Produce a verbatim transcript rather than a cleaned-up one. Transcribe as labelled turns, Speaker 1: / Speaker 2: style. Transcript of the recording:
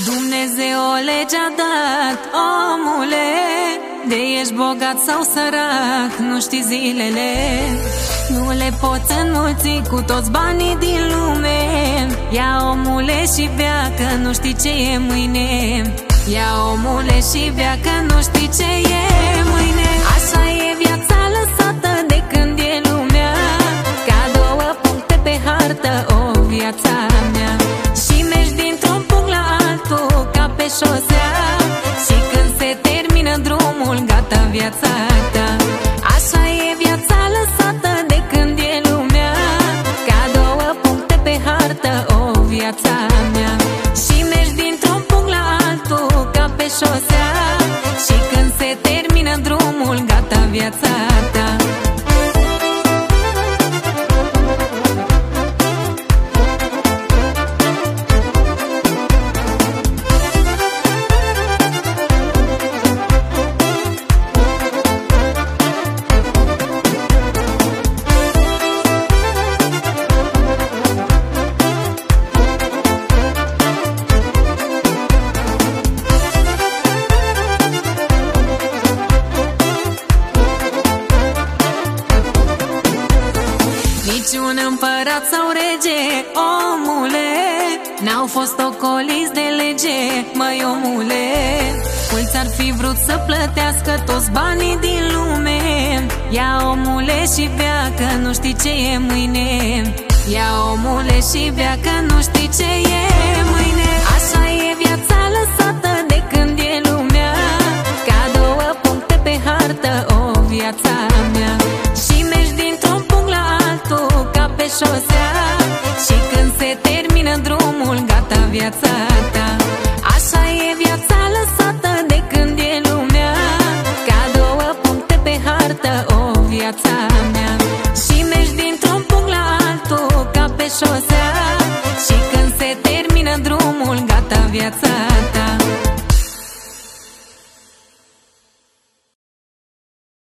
Speaker 1: Dumnezeu o lege a dat, omule, de ești bogat sau sărac, nu știi zilele. Nu le poți înmulți cu toți banii din lume. Ia, omule, și bea, că nu știi ce e mâine. Ia, omule, și bea, că nu știi ce e mâine. Așa e viața lăsată de când e lumea, ca două puncte pe hartă, o viața mea. Și mergi dintr-un punct la altul ca pe șosea, și când se termină drumul, gata viața ta. Așa e viața lăsată de când e lumea, ca două puncte pe hartă, o viața mea. Și mergi dintr-un punct la altul ca pe șosea, și când se termină drumul, gata viața ta. Niciun împărat sau rege, omule, n-au fost ocoliți de lege, măi omule. Mulți ar fi vrut să plătească toți banii din lume. Ia, omule, și bea, că nu știi ce e mâine. Ia, omule, și bea, că nu știi ce e mâine. Așa e viața lăsată de când e lumea, ca două puncte pe hartă, o viața mea. Și mergi dintr-un punct la altul ca pe șosea, și când se termină drumul, gata viața ta. Așa e viața lăsată de când e lumea, ca două puncte pe hartă, o viața mea. Și mergi dintr-un punct la altul ca pe șosea, și când se termină drumul, gata viața ta.